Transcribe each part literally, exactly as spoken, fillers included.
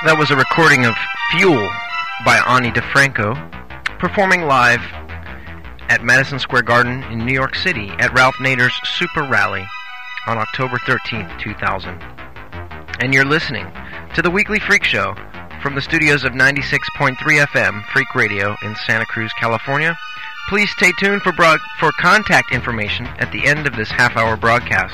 That was a recording of Fuel by Ani DeFranco, performing live at Madison Square Garden in New York City at Ralph Nader's Super Rally on October thirteenth, two thousand. And you're listening to the Weekly Freak Show from the studios of ninety-six point three F M Freak Radio in Santa Cruz, California. Please stay tuned for broad- for contact information at the end of this half-hour broadcast.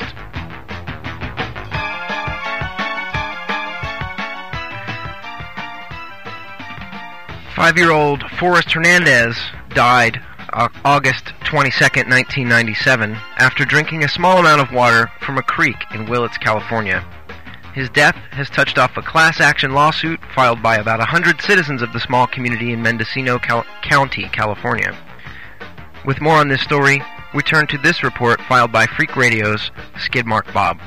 Five-year-old Forrest Hernandez died August twenty-second, nineteen ninety-seven, after drinking a small amount of water from a creek in Willits, California. His death has touched off a class action lawsuit filed by about one hundred citizens of the small community in Mendocino Cal- County, California. With more on this story, we turn to this report filed by Freak Radio's Skidmark Bob.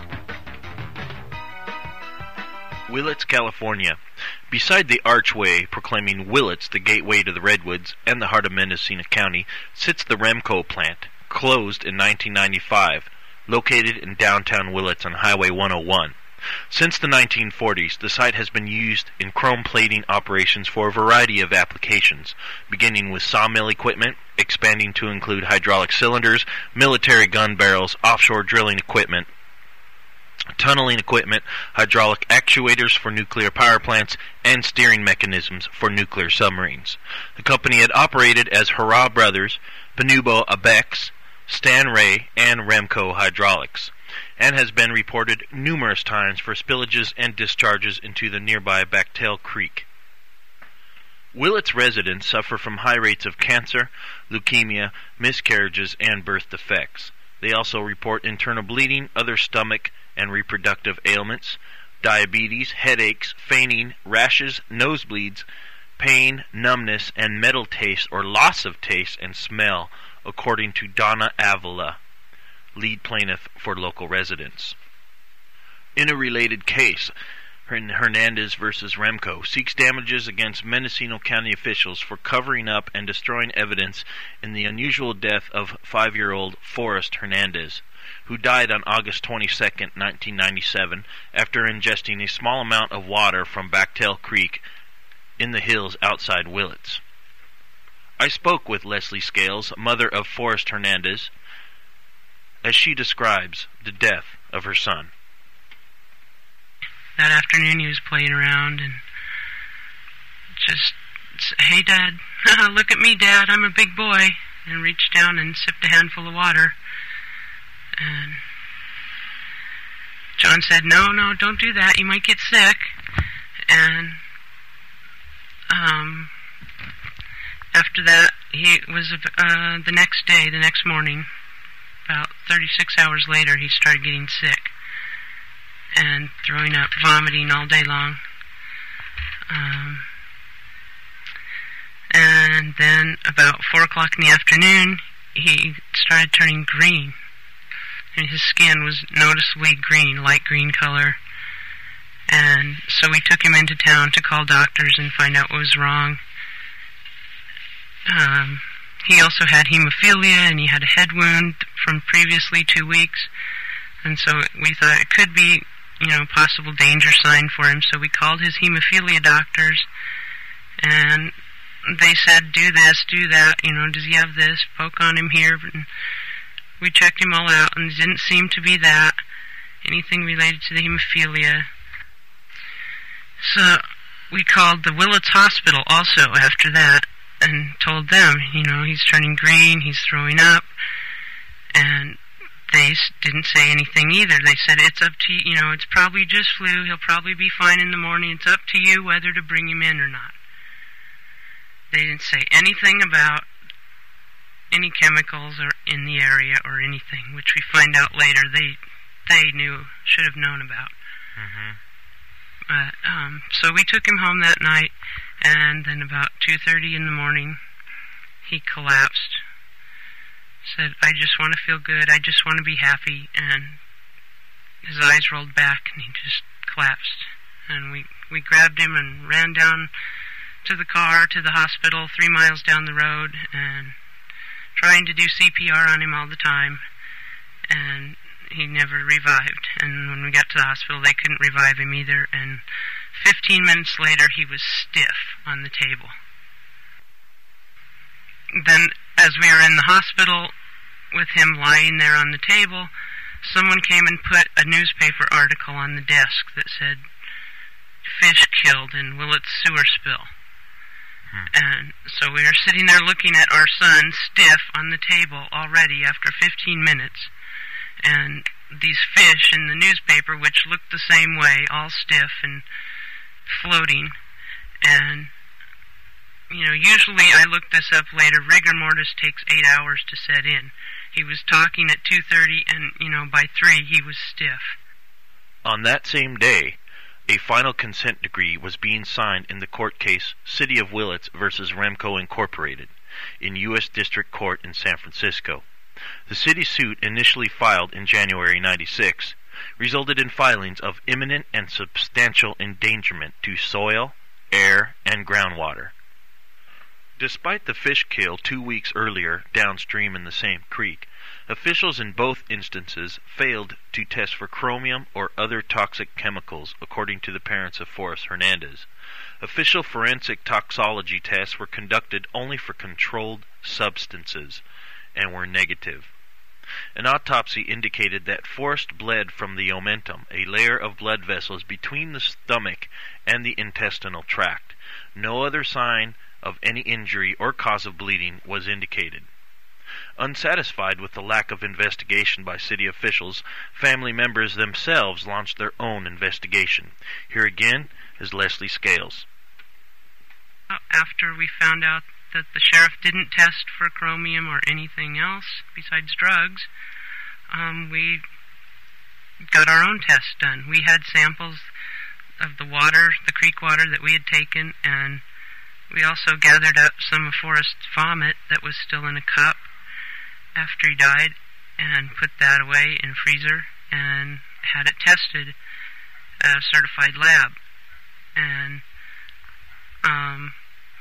Willits, California. Beside the archway proclaiming Willits the gateway to the Redwoods and the heart of Mendocino County sits the Remco plant, closed in nineteen ninety-five, located in downtown Willits on Highway one oh one. Since the nineteen forties, the site has been used in chrome plating operations for a variety of applications, beginning with sawmill equipment, expanding to include hydraulic cylinders, military gun barrels, offshore drilling equipment, tunneling equipment, hydraulic actuators for nuclear power plants, and steering mechanisms for nuclear submarines. The company had operated as Hurrah Brothers, Panubo Abex, Stan Ray, and Remco Hydraulics, and has been reported numerous times for spillages and discharges into the nearby Bactell Creek. Willits residents suffer from high rates of cancer, leukemia, miscarriages, and birth defects. They also report internal bleeding, other stomach and reproductive ailments, diabetes, headaches, fainting, rashes, nosebleeds, pain, numbness, and metal taste or loss of taste and smell, according to Donna Avila, lead plaintiff for local residents. In a related case, Hernandez versus Remco seeks damages against Mendocino County officials for covering up and destroying evidence in the unusual death of five-year-old Forrest Hernandez, who died on August twenty-second, nineteen ninety-seven, after ingesting a small amount of water from Bactell Creek in the hills outside Willits. I spoke with Leslie Scales, mother of Forrest Hernandez, as she describes the death of her son. That afternoon he was playing around and just, hey Dad, look at me Dad, I'm a big boy, and reached down and sipped a handful of water. And John said, no, no, don't do that, you might get sick. And um, after that, he was uh, the next day, the next morning, about thirty-six hours later, he started getting sick and throwing up, vomiting all day long. Um, and then about four o'clock in the afternoon, he started turning green. And his skin was noticeably green, light green color. And so we took him into town to call doctors and find out what was wrong. Um, he also had hemophilia, and he had a head wound from previously two weeks. And so we thought it could be, you know, a possible danger sign for him. So we called his hemophilia doctors, and they said, do this, do that, you know, does he have this? Poke on him here. And we checked him all out, and it didn't seem to be that, anything related to the hemophilia. So we called the Willits Hospital also after that and told them, you know, he's turning green, he's throwing up, and they didn't say anything either. They said, it's up to you, you know, it's probably just flu, he'll probably be fine in the morning, it's up to you whether to bring him in or not. They didn't say anything about any chemicals or in the area or anything, which we find out later they they knew, should have known about. Mm-hmm. But, um, so we took him home that night, and then about two thirty in the morning, he collapsed. Said, I just want to feel good, I just want to be happy, and his eyes rolled back, and he just collapsed. And we, we grabbed him and ran down to the car, to the hospital, three miles down the road, and trying to do C P R on him all the time, and he never revived. And when we got to the hospital, they couldn't revive him either, and Fifteen minutes later, he was stiff on the table. Then, as we were in the hospital with him lying there on the table, someone came and put a newspaper article on the desk that said, "Fish killed in Willits sewer spill." Hmm. And so we were sitting there looking at our son stiff on the table already after fifteen minutes, and these fish in the newspaper, which looked the same way, all stiff and floating. And, you know, usually, I looked this up later, rigor mortis takes eight hours to set in. He was talking at two thirty, and, you know, by three, he was stiff. On that same day, a final consent decree was being signed in the court case City of Willits versus Remco Incorporated in U S District Court in San Francisco. The city suit, initially filed in January ninety-six, resulted in filings of imminent and substantial endangerment to soil, air, and groundwater. Despite the fish kill two weeks earlier downstream in the same creek, officials in both instances failed to test for chromium or other toxic chemicals, according to the parents of Forrest Hernandez. Official forensic toxicology tests were conducted only for controlled substances and were negative. An autopsy indicated that Forrest bled from the omentum, a layer of blood vessels between the stomach and the intestinal tract. No other sign of any injury or cause of bleeding was indicated. Unsatisfied with the lack of investigation by city officials, family members themselves launched their own investigation. Here again is Leslie Scales. After we found out that the sheriff didn't test for chromium or anything else besides drugs, um, we got our own tests done. We had samples of the water, the creek water that we had taken, and we also gathered up some of Forrest's vomit that was still in a cup after he died, and put that away in a freezer and had it tested at a certified lab. And um,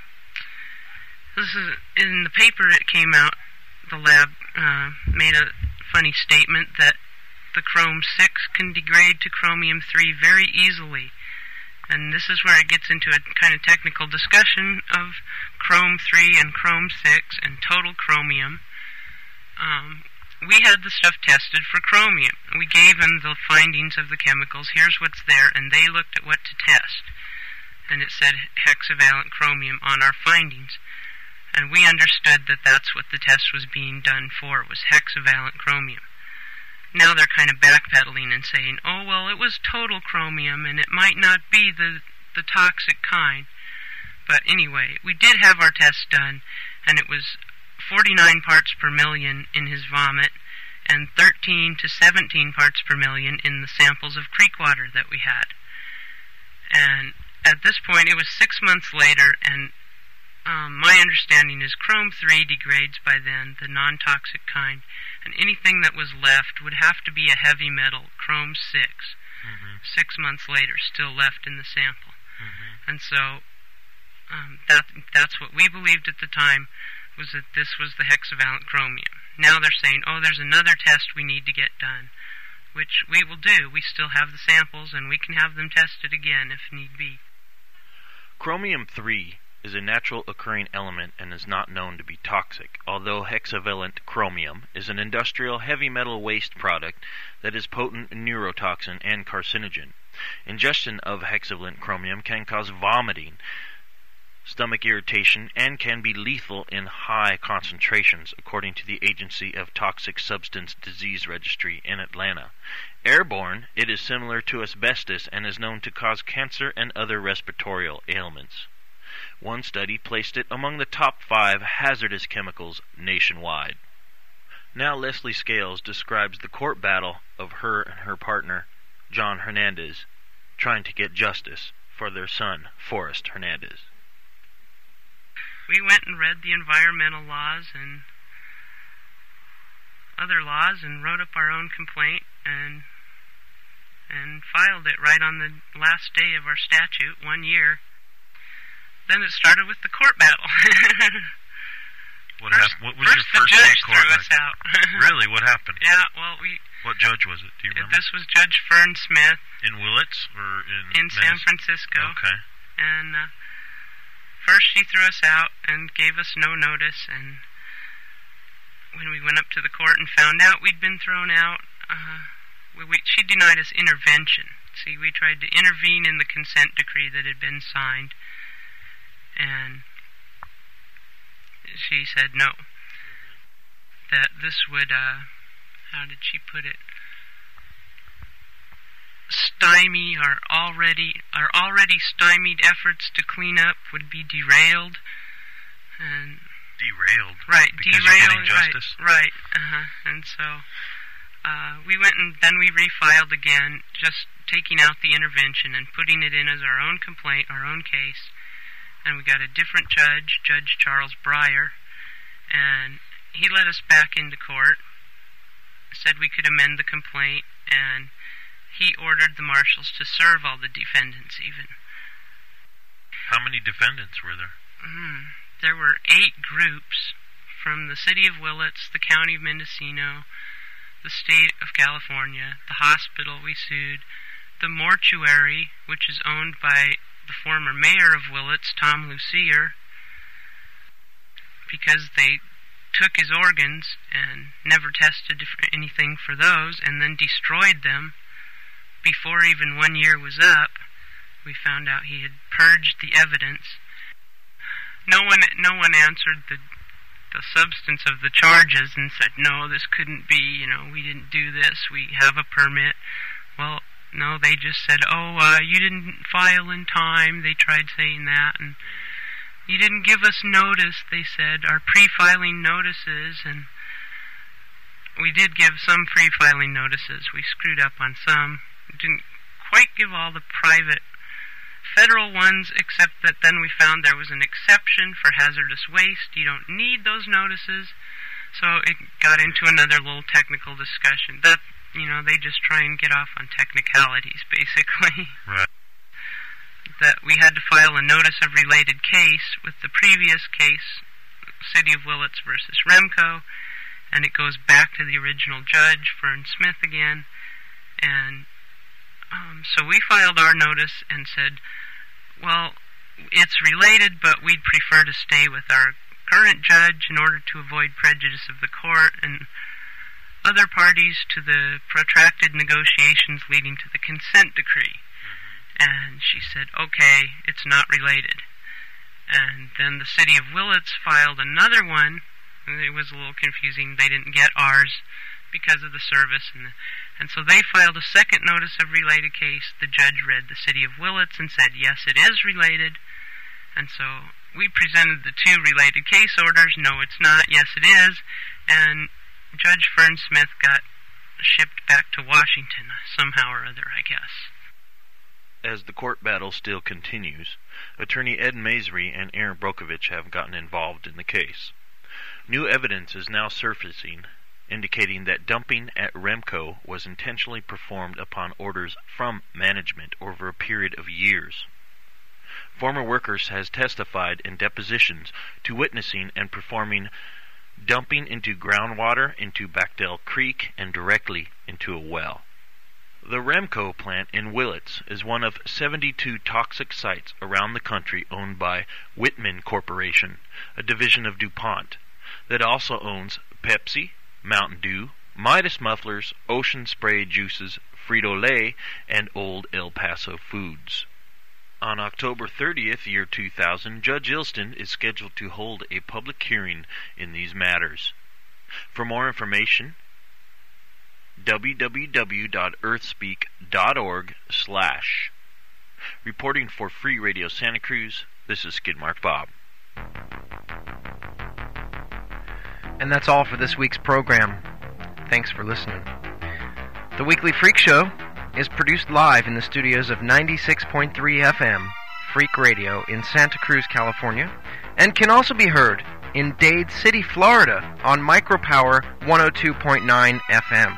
this is in the paper. It came out. The lab uh, made a funny statement that the chrome six can degrade to chromium three very easily. And this is where it gets into a kind of technical discussion of chrome three and chrome six and total chromium. Um, we had the stuff tested for chromium. We gave them the findings of the chemicals. Here's what's there, and they looked at what to test. And it said hexavalent chromium on our findings. And we understood that that's what the test was being done for, was hexavalent chromium. Now they're kind of backpedaling and saying, oh, well, it was total chromium, and it might not be the, the toxic kind. But anyway, we did have our test done, and it was forty-nine parts per million in his vomit, and thirteen to seventeen parts per million in the samples of creek water that we had. And at this point, it was six months later, and um, my understanding is chrome three degrades by then, the non-toxic kind, and anything that was left would have to be a heavy metal, chrome six, mm-hmm. six months later, still left in the sample. Mm-hmm. And so um, that that's what we believed at the time, was that this was the hexavalent chromium. Now they're saying, oh, there's another test we need to get done, which we will do. We still have the samples, and we can have them tested again if need be. Chromium three is a natural occurring element and is not known to be toxic, although hexavalent chromium is an industrial heavy metal waste product that is potent neurotoxin and carcinogen. Ingestion of hexavalent chromium can cause vomiting, stomach irritation, and can be lethal in high concentrations, according to the Agency of Toxic Substance Disease Registry in Atlanta. Airborne, it is similar to asbestos and is known to cause cancer and other respiratory ailments. One study placed it among the top five hazardous chemicals nationwide. Now Leslie Scales describes the court battle of her and her partner, John Hernandez, trying to get justice for their son, Forrest Hernandez. We went and read the environmental laws and other laws and wrote up our own complaint and and filed it right on the last day of our statute, one year. Then it started with the court battle. What first, happened? What was first your first the judge day court threw like? us out. Really? What happened? Yeah, well, we... What judge was it? Do you remember? This was Judge Fern Smith. In Willits or in... In San Medicine? Francisco. Okay. And uh, first she threw us out and gave us no notice, and when we went up to the court and found out we'd been thrown out, uh, we, we, she denied us intervention. See, we tried to intervene in the consent decree that had been signed, and she said no. That this would, uh, how did she put it? Stymie our already our already stymied efforts to clean up would be derailed, and Derailed. right, because derailed. you're getting justice? Right, right. Uh-huh. And so uh, we went and then we refiled again, just taking out the intervention and putting it in as our own complaint, our own case. And we got a different judge, Judge Charles Breyer, and he let us back into court, said we could amend the complaint, and he ordered the marshals to serve all the defendants even. How many defendants were there? Mm, there were eight groups from the city of Willits, the county of Mendocino, the state of California, the hospital we sued, the mortuary, which is owned by the former mayor of Willits, Tom Lucier, because they took his organs and never tested for anything for those and then destroyed them before even one year was up. We found out he had purged the evidence. No one no one answered the the substance of the charges and said, no, this couldn't be, you know, we didn't do this, we have a permit. Well, no, they just said, oh, uh, you didn't file in time. They tried saying that, and you didn't give us notice, they said, our pre-filing notices, and we did give some pre-filing notices. We screwed up on some. Didn't quite give all the private federal ones, except that then we found there was an exception for hazardous waste. You don't need those notices. So it got into another little technical discussion. That, you know, they just try and get off on technicalities, basically. Right. That we had to file a notice of related case with the previous case, City of Willits versus Remco, and it goes back to the original judge, Fern Smith again, and um, so we filed our notice and said, well, it's related, but we'd prefer to stay with our current judge in order to avoid prejudice of the court and other parties to the protracted negotiations leading to the consent decree. And she said, okay, it's not related. And then the city of Willits filed another one. It was a little confusing. They didn't get ours because of the service. And, the, and so they filed a second notice of related case. The judge read the city of Willits and said, yes, it is related. And so we presented the two related case orders. No, it's not. Yes, it is. And Judge Fern Smith got shipped back to Washington somehow or other, I guess. As the court battle still continues, attorney Ed Masery and Aaron Brokovich have gotten involved in the case. New evidence is now surfacing, indicating that dumping at Remco was intentionally performed upon orders from management over a period of years. Former workers has testified in depositions to witnessing and performing dumping into groundwater, into Backdale Creek, and directly into a well. The Remco plant in Willits is one of seventy-two toxic sites around the country owned by Whitman Corporation, a division of DuPont, that also owns Pepsi, Mountain Dew, Midas Mufflers, Ocean Spray Juices, Frito-Lay, and Old El Paso Foods. On October thirtieth, year two thousand, Judge Ilston is scheduled to hold a public hearing in these matters. For more information, w w w dot earthspeak dot org slash. Reporting for Free Radio Santa Cruz, this is Skidmark Bob. And that's all for this week's program. Thanks for listening. The Weekly Freak Show is produced live in the studios of ninety-six point three F M Freak Radio in Santa Cruz, California, and can also be heard in Dade City, Florida on Micropower one oh two point nine F M.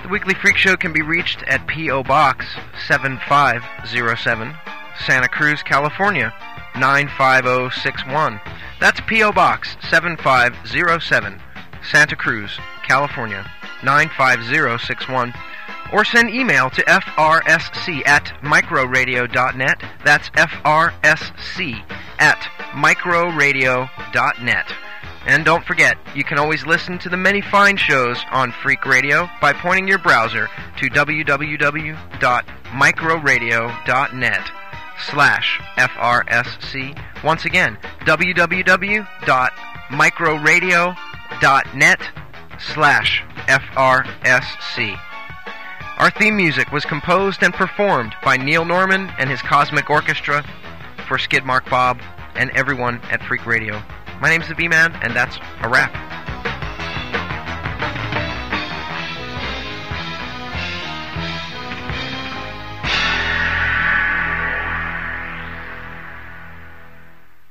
The Weekly Freak Show can be reached at P O. Box seven five zero seven, Santa Cruz, California nine five zero six one. That's P O. Box seven five zero seven, Santa Cruz, California nine five zero six one. Or send email to F R S C at microradio dot net. That's F R S C at microradio dot net. And don't forget, you can always listen to the many fine shows on Freak Radio by pointing your browser to w w w dot microradio dot net slash F R S C. Once again, w w w dot microradio dot net slash F R S C. Our theme music was composed and performed by Neil Norman and his Cosmic Orchestra for Skidmark Bob and everyone at Freak Radio. My name's the V-Man, and that's a wrap.